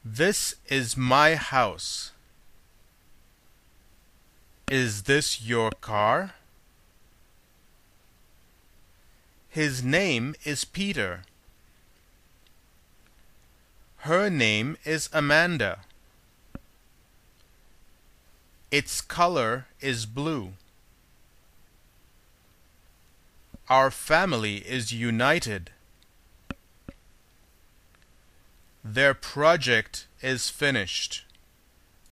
This is my house. Is this your car? His name is Peter. Her name is Amanda. Its color is blue. Our family is united. Their project is finished.